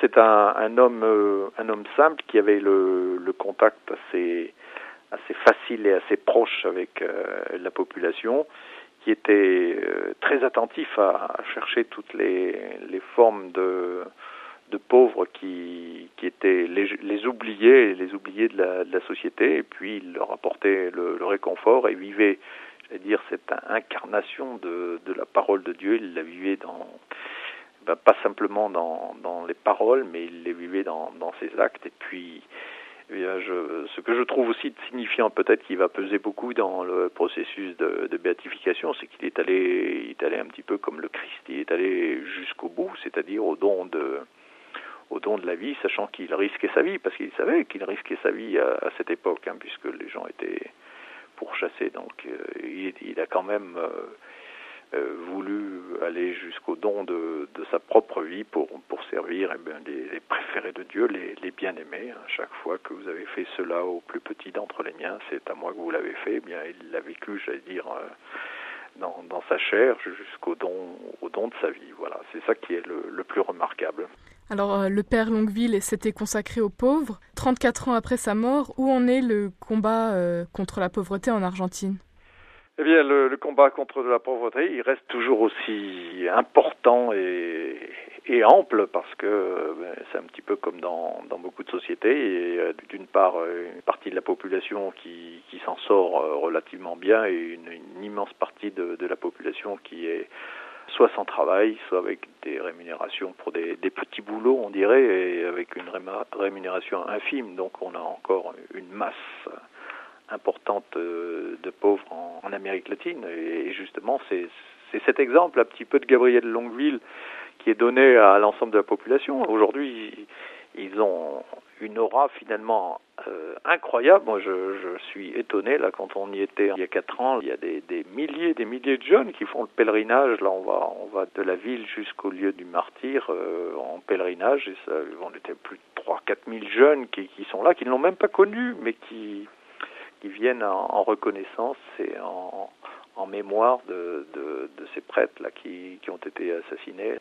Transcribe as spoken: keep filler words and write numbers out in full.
C'est un, un homme, euh, un homme simple qui avait le, le contact assez, assez facile et assez proche avec euh, la population, qui était euh, très attentif à, à chercher toutes les, les formes de, de pauvres qui, qui étaient les, les oubliés, les oubliés de la, de la société, et puis il leur apportait le, le réconfort et vivait, j'allais dire, cette incarnation de, de la parole de Dieu. Il la vivait dans, ben, pas simplement dans, dans les paroles, mais il les vivait dans, dans ses actes. Et puis, eh bien, je, ce que je trouve aussi signifiant, peut-être, qui va peser beaucoup dans le processus de, de béatification, c'est qu'il est allé, il est allé un petit peu comme le Christ, il est allé jusqu'au bout, c'est-à-dire au don de, au don de la vie, sachant qu'il risquait sa vie, parce qu'il savait qu'il risquait sa vie à, à cette époque, hein, puisque les gens étaient pourchassés. Donc, euh, il, il a quand même euh, euh, voulu aller jusqu'au don de, de sa propre vie pour, pour servir eh bien, les, les préférés de Dieu, les, les bien-aimés. Hein. Chaque fois que vous avez fait cela au plus petit d'entre les miens, c'est à moi que vous l'avez fait. Eh bien, il l'a vécu, j'allais dire, euh, dans, dans sa chair jusqu'au don, au don de sa vie. Voilà, c'est ça qui est le, le plus remarquable. Alors, euh, le père Longueville s'était consacré aux pauvres. trente-quatre ans après sa mort, où en est le combat euh, contre la pauvreté en Argentine ? Eh bien, le, le combat contre la pauvreté, il reste toujours aussi important et, et ample, parce que ben, c'est un petit peu comme dans, dans beaucoup de sociétés. Et euh, d'une part, une partie de la population qui, qui s'en sort euh, relativement bien, et une, une immense partie de, de la population qui est soit sans travail, soit avec des rémunérations pour des, des petits boulots, on dirait, et avec une rémunération infime. Donc on a encore une masse importante de pauvres en, en Amérique latine. Et justement, c'est, c'est cet exemple un petit peu de Gabriel Longueville qui est donné à l'ensemble de la population. Aujourd'hui, ils ont une aura finalement euh, incroyable. Moi, je, je suis étonné, là, quand on y était il y a quatre ans, il y a des, des milliers des milliers de jeunes qui font le pèlerinage. Là, on va, on va de la ville jusqu'au lieu du martyr euh, en pèlerinage. Et ça, on était plus de trois à quatre mille jeunes qui, qui sont là, qui ne l'ont même pas connu, mais qui... qui viennent en, en reconnaissance et en, en mémoire de, de, de ces prêtres là qui, qui ont été assassinés.